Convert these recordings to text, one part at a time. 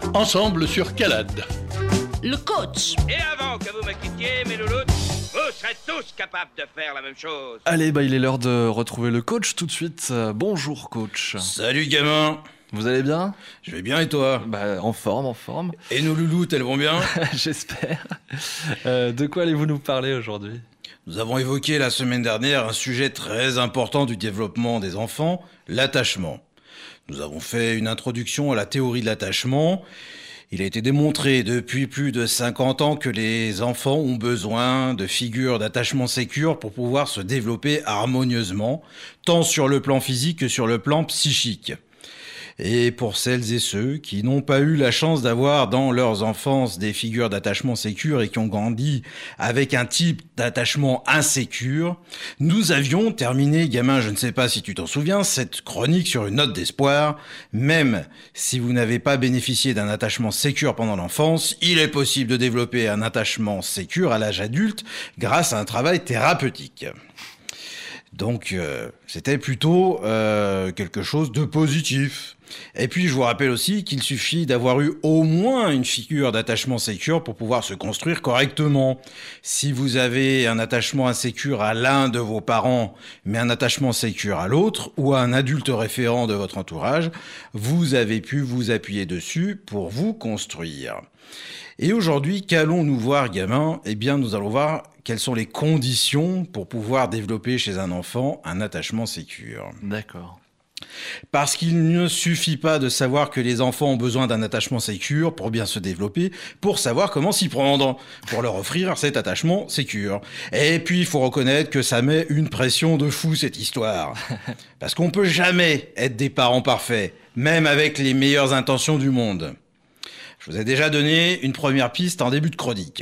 ensemble sur Calade. Le coach. Et avant que vous me quittiez, mes louloutes, vous serez tous capables de faire la même chose. Allez, il est l'heure de retrouver le coach tout de suite. Bonjour coach. Salut gamin. Vous allez bien ? Je vais bien et toi ? En forme. Et nos louloutes, elles vont bien ? J'espère. De quoi allez-vous nous parler aujourd'hui ? Nous avons évoqué la semaine dernière un sujet très important du développement des enfants, l'attachement. Nous avons fait une introduction à la théorie de l'attachement. Il a été démontré depuis plus de 50 ans que les enfants ont besoin de figures d'attachement sécures pour pouvoir se développer harmonieusement, tant sur le plan physique que sur le plan psychique. Et pour celles et ceux qui n'ont pas eu la chance d'avoir dans leurs enfances des figures d'attachement sécures et qui ont grandi avec un type d'attachement insécure, nous avions terminé, gamin, je ne sais pas si tu t'en souviens, cette chronique sur une note d'espoir. Même si vous n'avez pas bénéficié d'un attachement sécure pendant l'enfance, il est possible de développer un attachement sécure à l'âge adulte grâce à un travail thérapeutique. Donc, c'était plutôt quelque chose de positif. Et puis, je vous rappelle aussi qu'il suffit d'avoir eu au moins une figure d'attachement sécure pour pouvoir se construire correctement. Si vous avez un attachement insécure à l'un de vos parents, mais un attachement sécure à l'autre, ou à un adulte référent de votre entourage, vous avez pu vous appuyer dessus pour vous construire. Et aujourd'hui, qu'allons-nous voir, gamin ? Eh bien, nous allons voir quelles sont les conditions pour pouvoir développer chez un enfant un attachement sécure. D'accord. Parce qu'il ne suffit pas de savoir que les enfants ont besoin d'un attachement sécure pour bien se développer, pour savoir comment s'y prendre, pour leur offrir cet attachement sécure. Et puis, il faut reconnaître que ça met une pression de fou, cette histoire. Parce qu'on peut jamais être des parents parfaits, même avec les meilleures intentions du monde. Je vous ai déjà donné une première piste en début de chronique.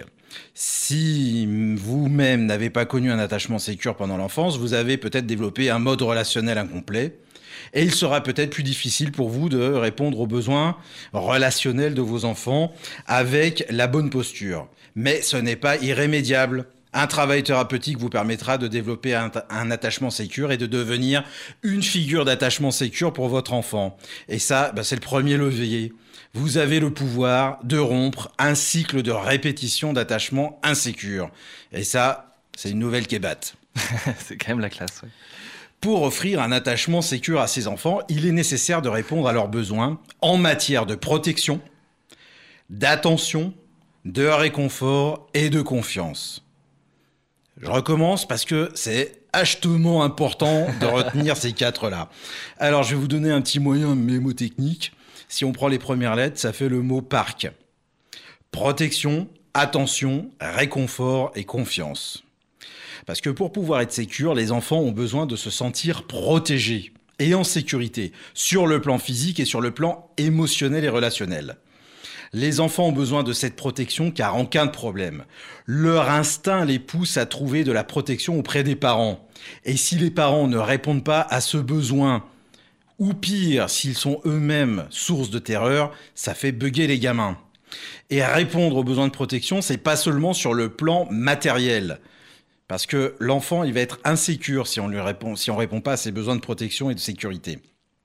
Si vous-même n'avez pas connu un attachement sécure pendant l'enfance, vous avez peut-être développé un mode relationnel incomplet. Et il sera peut-être plus difficile pour vous de répondre aux besoins relationnels de vos enfants avec la bonne posture. Mais ce n'est pas irrémédiable. Un travail thérapeutique vous permettra de développer un attachement sécure et de devenir une figure d'attachement sécure pour votre enfant. Et ça, c'est le premier levier. Vous avez le pouvoir de rompre un cycle de répétition d'attachement insécure. Et ça, c'est une nouvelle kébate. C'est quand même la classe, oui. Pour offrir un attachement sécure à ses enfants, il est nécessaire de répondre à leurs besoins en matière de protection, d'attention, de réconfort et de confiance. Je recommence parce que c'est achetement important de retenir ces quatre-là. Alors, je vais vous donner un petit moyen mémotechnique. Si on prend les premières lettres, ça fait le mot parc. Protection, attention, réconfort et confiance. Parce que pour pouvoir être sécure, les enfants ont besoin de se sentir protégés et en sécurité, sur le plan physique et sur le plan émotionnel et relationnel. Les enfants ont besoin de cette protection car en cas de problème, leur instinct les pousse à trouver de la protection auprès des parents. Et si les parents ne répondent pas à ce besoin, ou pire, s'ils sont eux-mêmes source de terreur, ça fait bugger les gamins. Et répondre aux besoins de protection, c'est pas seulement sur le plan matériel. Parce que l'enfant, il va être insécure si on répond pas à ses besoins de protection et de sécurité.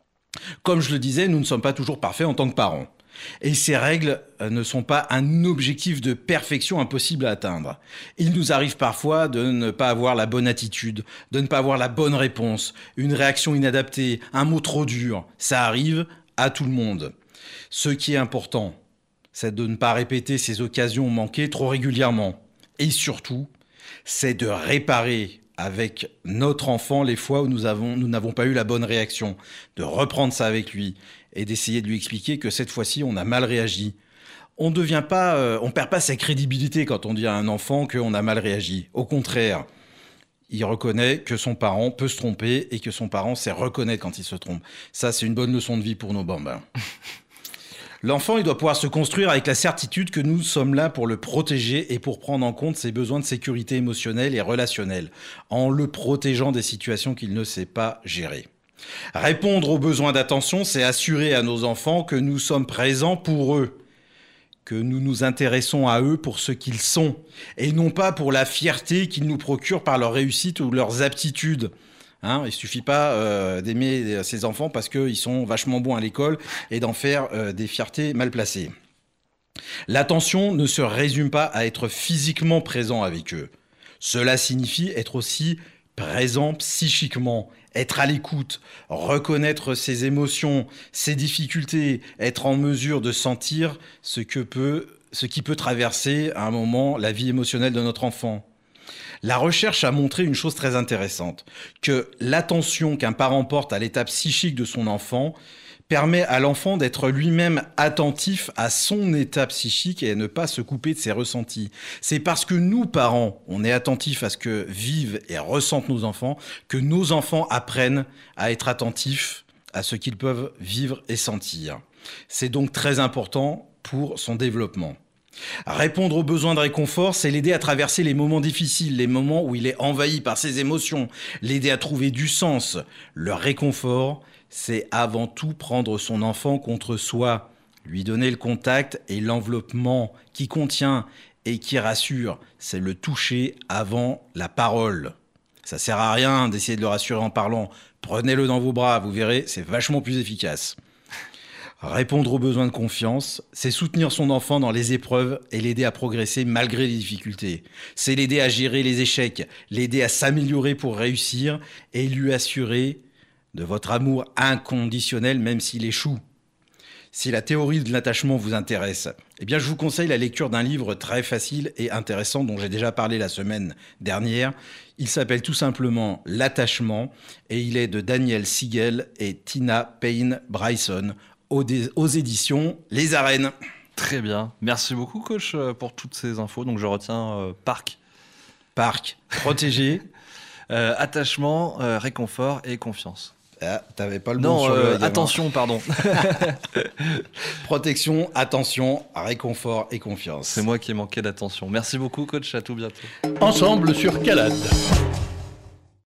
Comme je le disais, nous ne sommes pas toujours parfaits en tant que parents. Et ces règles ne sont pas un objectif de perfection impossible à atteindre. Il nous arrive parfois de ne pas avoir la bonne attitude, de ne pas avoir la bonne réponse, une réaction inadaptée, un mot trop dur. Ça arrive à tout le monde. Ce qui est important, c'est de ne pas répéter ces occasions manquées trop régulièrement. Et surtout, c'est de réparer avec notre enfant les fois où nous n'avons pas eu la bonne réaction, de reprendre ça avec lui et d'essayer de lui expliquer que cette fois-ci, on a mal réagi. On perd pas sa crédibilité quand on dit à un enfant qu'on a mal réagi. Au contraire, il reconnaît que son parent peut se tromper et que son parent sait reconnaître quand il se trompe. Ça, c'est une bonne leçon de vie pour nos bambins. L'enfant, il doit pouvoir se construire avec la certitude que nous sommes là pour le protéger et pour prendre en compte ses besoins de sécurité émotionnelle et relationnelle, en le protégeant des situations qu'il ne sait pas gérer. Répondre aux besoins d'attention, c'est assurer à nos enfants que nous sommes présents pour eux, que nous nous intéressons à eux pour ce qu'ils sont, et non pas pour la fierté qu'ils nous procurent par leur réussite ou leurs aptitudes. Il ne suffit pas d'aimer ses enfants parce qu'ils sont vachement bons à l'école et d'en faire des fiertés mal placées. L'attention ne se résume pas à être physiquement présent avec eux. Cela signifie être aussi présent psychiquement, être à l'écoute, reconnaître ses émotions, ses difficultés, être en mesure de sentir ce qui peut traverser à un moment la vie émotionnelle de notre enfant. La recherche a montré une chose très intéressante, que l'attention qu'un parent porte à l'état psychique de son enfant permet à l'enfant d'être lui-même attentif à son état psychique et à ne pas se couper de ses ressentis. C'est parce que nous, parents, on est attentifs à ce que vivent et ressentent nos enfants, que nos enfants apprennent à être attentifs à ce qu'ils peuvent vivre et sentir. C'est donc très important pour son développement. Répondre aux besoins de réconfort, c'est l'aider à traverser les moments difficiles, les moments où il est envahi par ses émotions, l'aider à trouver du sens. Le réconfort, c'est avant tout prendre son enfant contre soi, lui donner le contact et l'enveloppement qui contient et qui rassure. C'est le toucher avant la parole. Ça sert à rien d'essayer de le rassurer en parlant. Prenez-le dans vos bras, vous verrez, c'est vachement plus efficace. Répondre aux besoins de confiance, c'est soutenir son enfant dans les épreuves et l'aider à progresser malgré les difficultés. C'est l'aider à gérer les échecs, l'aider à s'améliorer pour réussir et lui assurer de votre amour inconditionnel même s'il échoue. Si la théorie de l'attachement vous intéresse, eh bien je vous conseille la lecture d'un livre très facile et intéressant dont j'ai déjà parlé la semaine dernière. Il s'appelle tout simplement L'attachement et il est de Daniel Siegel et Tina Payne Bryson aux éditions Les Arènes. Très bien. Merci beaucoup, coach, pour toutes ces infos. Donc, je retiens parc. Parc, protégé. Attachement, réconfort et confiance. Ah, t'avais pas le bon sur le diamant. Attention, pardon. Protection, attention, réconfort et confiance. C'est moi qui ai manqué d'attention. Merci beaucoup, coach. À tout bientôt. Ensemble sur Calade.